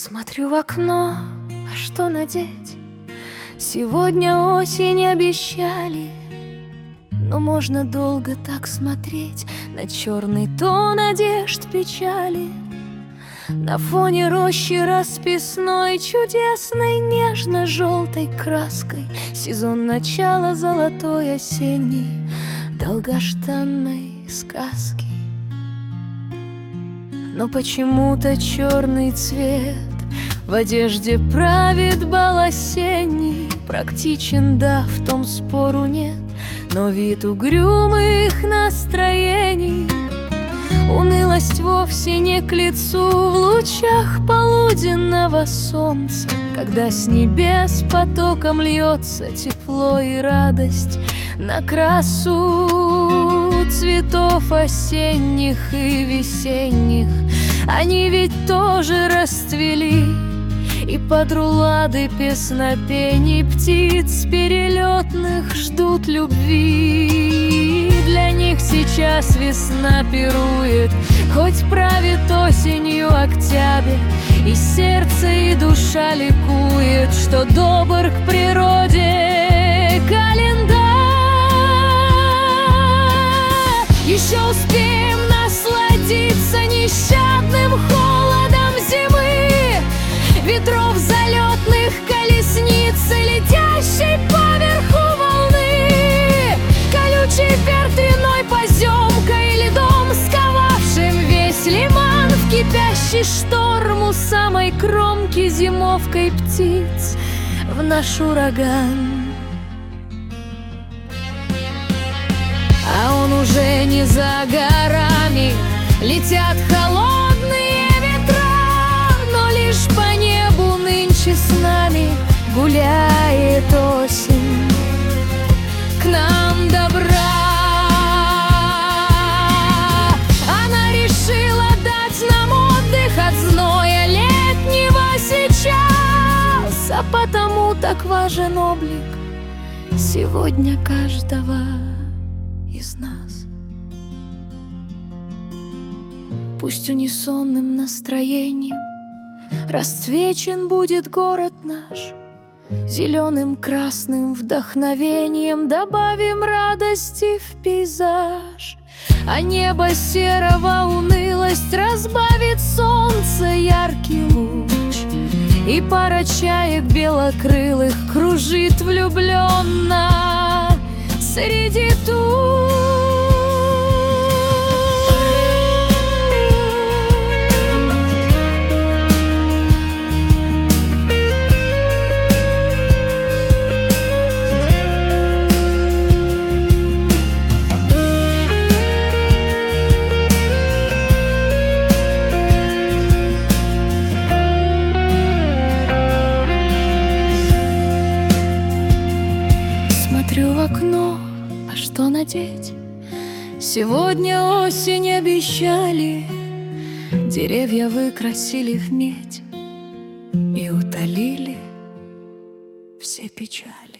Смотрю в окно, а что надеть? Сегодня осень обещали, но можно долго так смотреть на черный тон одежд печали. На фоне рощи расписной, чудесной, нежно-желтой краской сезон начала золотой осенней долгожданной сказки. Но почему-то черный цвет в одежде правит бал осенний. Практичен, да, в том спору нет, но вид угрюмых настроений. Унылость вовсе не к лицу в лучах полуденного солнца, когда с небес потоком льется тепло и радость на красу цветов осенних и весенних. Они ведь тоже расцвели, и под рулады песнопений птиц перелетных ждут любви. Для них сейчас весна пирует, хоть правит осенью октябрь, и сердце, и душа ликует, что добр к природе календарь. Еще успеем насладиться нещадным холодом зимы, ветров залетных колесниц, летящей поверху волны, колючей ветряной поземкой и льдом, сковавшим весь лиман, в кипящий шторм у самой кромки зимовкой птиц в наш ураган. А он уже не за горами, летят холодные ветра, но лишь по небу нынче с нами гуляет осень к нам добра. Она решила дать нам отдых от зноя летнего сейчас, а потому так важен облик сегодня каждого из нас. Пусть унисонным настроением расцвечен будет город наш, зеленым красным вдохновением добавим радости в пейзаж. А небо серого унылость разбавит солнце яркий луч, и пара чаек белокрылых кружит влюбленно среди туч. Смотрю в окно, а что надеть? Сегодня осень обещали, деревья выкрасили в медь и утолили все печали.